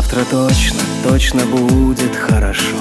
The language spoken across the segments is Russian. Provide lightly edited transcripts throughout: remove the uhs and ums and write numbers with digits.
Завтра точно, точно будет хорошо.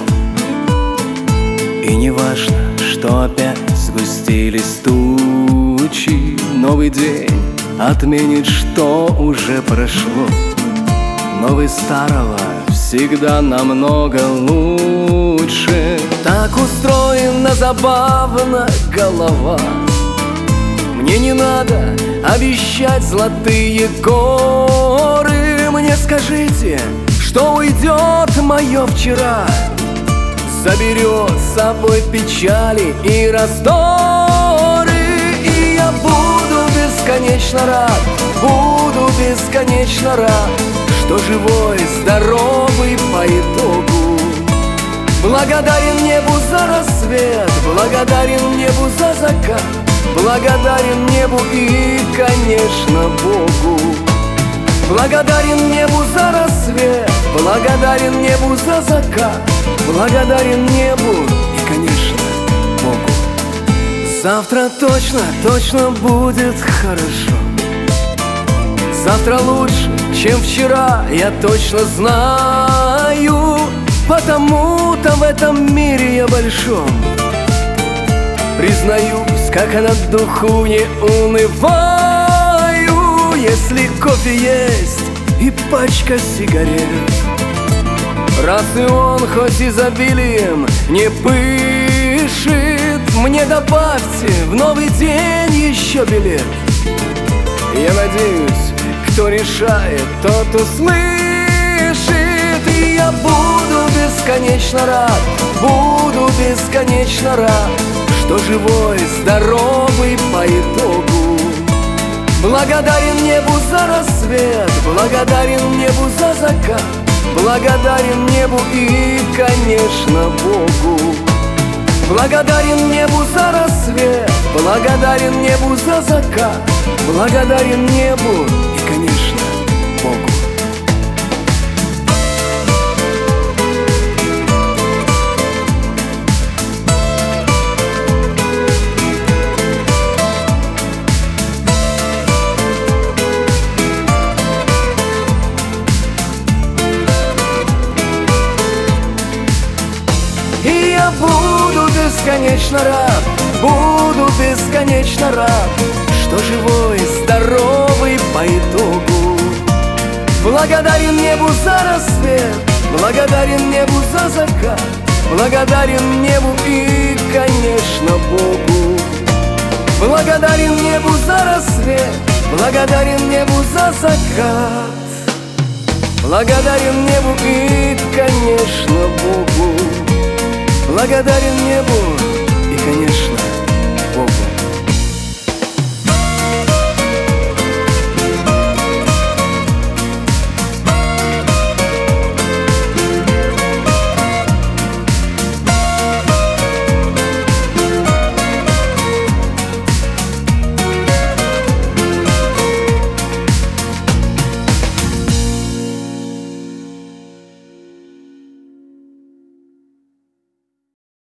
И не важно, что опять сгустились тучи. Новый день отменит, что уже прошло. Новый старого всегда намного лучше. Так устроена забавно голова. Мне не надо обещать золотые горы. Мне скажите, что уйдет мое вчера, заберет с собой печали и раздоры. И я буду бесконечно рад, буду бесконечно рад, что живой, здоровый по итогу. Благодарен небу за рассвет, благодарен небу за закат, благодарен небу и, конечно, Богу. Благодарен небу за рассвет, благодарен небу за закат, благодарен небу и, конечно, Богу. Завтра точно, точно будет хорошо. Завтра лучше, чем вчера, я точно знаю, потому-то в этом мире я большом признаюсь, как я на духу не унываю. Если кофе есть и пачка сигарет, раз и он хоть изобилием не пышет, мне добавьте в новый день еще билет. Я надеюсь, кто решает, тот услышит. И я буду бесконечно рад, буду бесконечно рад, что живой, здоровый по итогу. Благодарен небу за рассвет, благодарен небу за закат, благодарен небу и, конечно, Богу. Благодарен небу за рассвет, благодарен небу за закат, благодарен небу и, конечно, Богу. И я буду бесконечно рад, буду бесконечно рад, что живой, здоровый по итогу. Благодарен небу за рассвет, благодарен небу за закат, благодарен небу и, конечно, Богу. Благодарен небу за рассвет, благодарен небу за закат, благодарен небу и, конечно, Богу. Благодарен небу и, конечно,